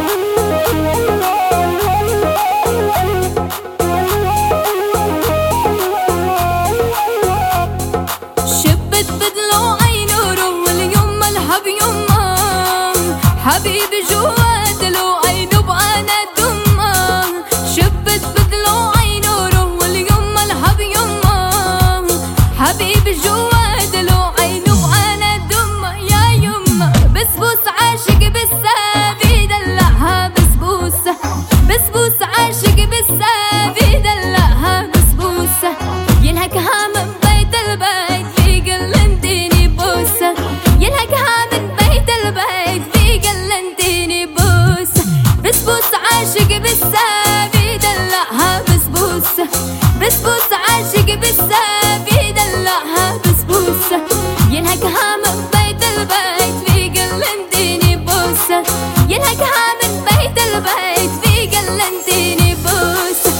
شبت بدلو عينوره واليوم ملهب يمه حبيبي جوا دلو عينو بأنا دمه شبت بدلو عينوره واليوم ملهب يمه حبيبي جوا دلو عينو بأنا دمه يا يمه بسبوس عاشق بالسابي دلعها بسبوسه بسبوس عاشق بالسابي دلعها بسبوسه يلهكها من بيت البيت في قلنتيني بوسه يلهكها من بيت البيت في قلنتيني بوسه بسبوس عاشق بالسابي دلعها بسبوسه بسبوس عاشق بالسابي دلعها بسبوسه يلهكها من بيت البيت في قلنتيني بوسه يلهكها من بيت البيت في قلنتيني بوسه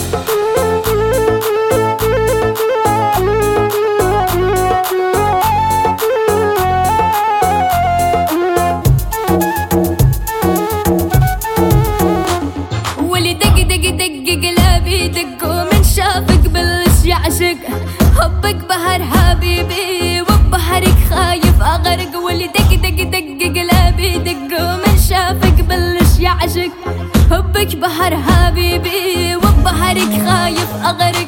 دق قلبي دق ومن شافك بلش يعشق حبك بحر حبيبي وبحرك خايف اغرق واللي دق قلبي دق ومن شافك بلش يعشق حبك بحر حبيبي وبحرك خايف اغرق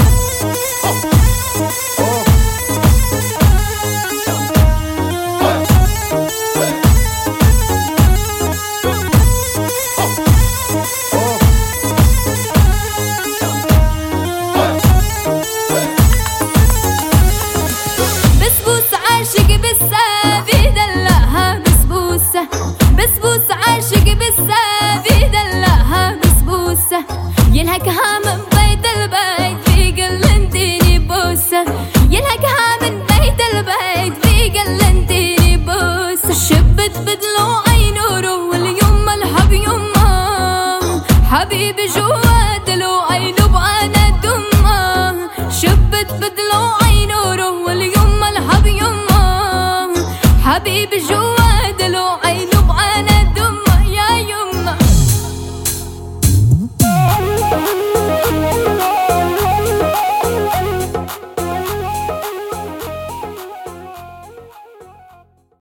بالسابي دلعها بسبوسه بسبوس عاشق بالسابي دلعها بسبوسه يلهكها من بيت البيت في قلنتيني بوسه يلهكها من بيت البيت في قلنتيني بوسه شبت بدلو عينوره واليوم ملهب يمه حبيبي جوا دلو عينو بأنا دمه شبت بدلو عينوره واليوم ملهب يمه حبيبي